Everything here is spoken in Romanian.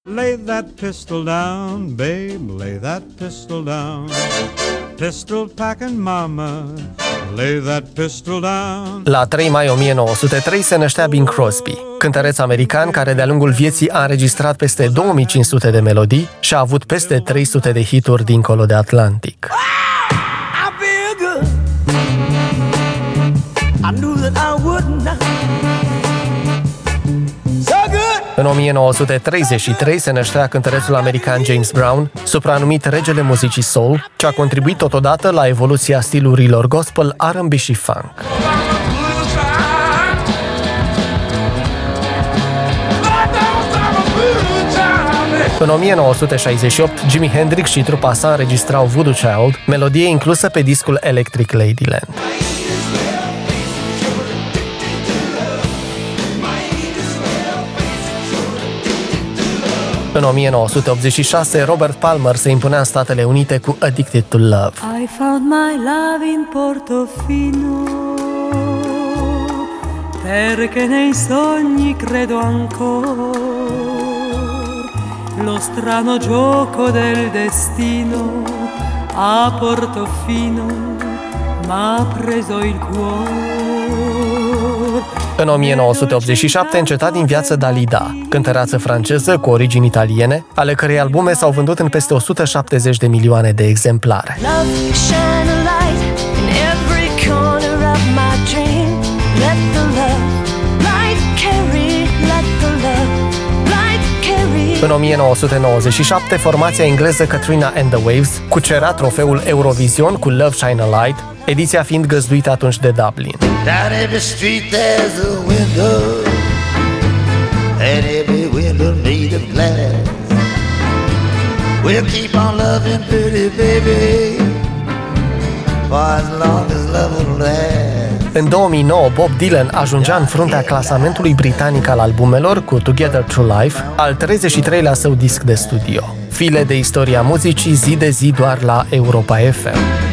Lay that pistol down, babe, lay that pistol down. Pistol packing mama, lay that pistol down. La 3 mai 1903 se năștea Bing Crosby, cântăreț american care de-a lungul vieții a înregistrat peste 2500 de melodii și a avut peste 300 de hituri dincolo de Atlantic. În 1933 se năștea cântărețul american James Brown, supranumit regele muzicii soul, ce a contribuit totodată la evoluția stilurilor gospel, R&B și funk. În 1968, Jimi Hendrix și trupa sa înregistrau Voodoo Child, melodie inclusă pe discul Electric Ladyland. În 1986, Robert Palmer se impunea în Statele Unite cu Addicted to Love. I found my love in Portofino, perché nei sogni credo ancora, lo strano gioco del destino a Portofino m'ha preso il cuore. În 1987 înceta din viață Dalida, cântăreață franceză cu origini italiene, ale cărei albume s-au vândut în peste 170 de milioane de exemplare. În 1997, formația engleză Katrina and the Waves cucerea trofeul Eurovision cu Love Shine a Light, ediția fiind găzduită atunci de Dublin. Down every street there's a window, and every window made of glass. We'll keep on loving pretty baby, for as long as love will last. În 2009, Bob Dylan ajungea în fruntea clasamentului britanic al albumelor cu Together Through Life, al 33-lea său disc de studio. File de istoria muzicii zi de zi doar la Europa FM.